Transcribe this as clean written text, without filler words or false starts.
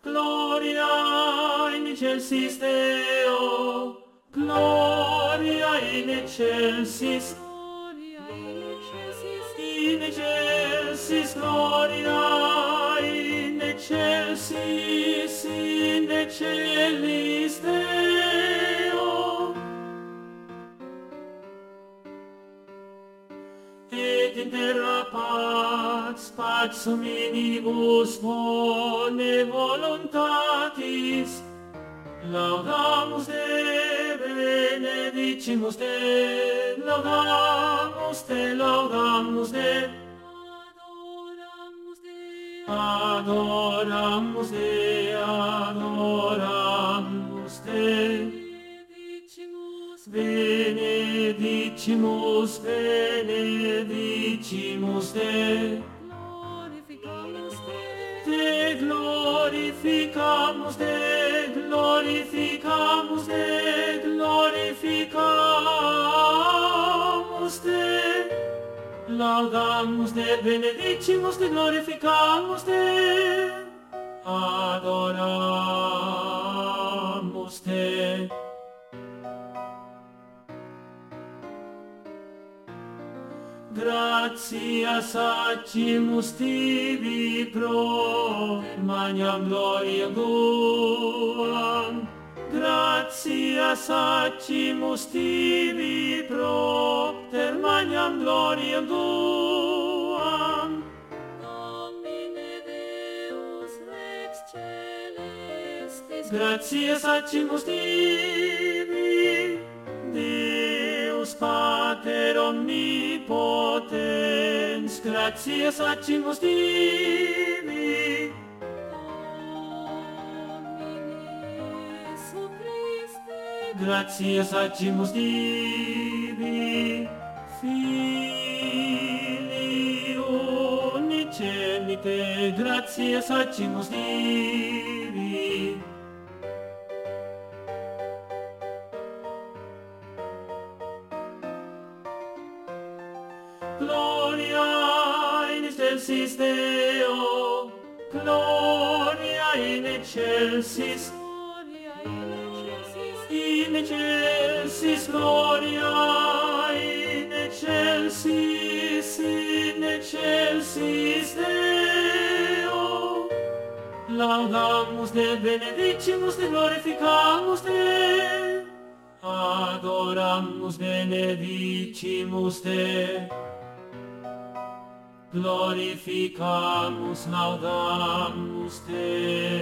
Gloria in excelsis Deo, Gloria in excelsis, in excelsis Gloria, in excelsis, in excelsis Deo. Et in terra pax hominibus bone voluntatis, laudamus Te, benedicimus Te, laudamus Te, laudamus Te, adoramus Te, adoramus Te, benedicimus, benedicimus Te, Te glorificamus, Te glorificamus, Te glorificamus Te, laudamus Te, benedicimus Te, glorificamus Te, adoramus Te. Gratias accimus Tibi pro magnam gloriam Tuam. Gratias accimus Tibi pro magnam gloriam Tuam. Domine Deus Rex Celestis, Gratias accimus Tibi, Deus Pater omnipotens, gratias accimus Tibi, Domine Jesu Christe, gratias accimus Tibi, Filii unicenite, gratias accimus Tibi. Gloria in excelsis Deo, Gloria in excelsis, in excelsis Gloria, in excelsis, in excelsis Deo. Laudamus Te, benedicimus Te, glorificamus Te, adoramus, benedicimus Te, glorificamus, laudamus Te.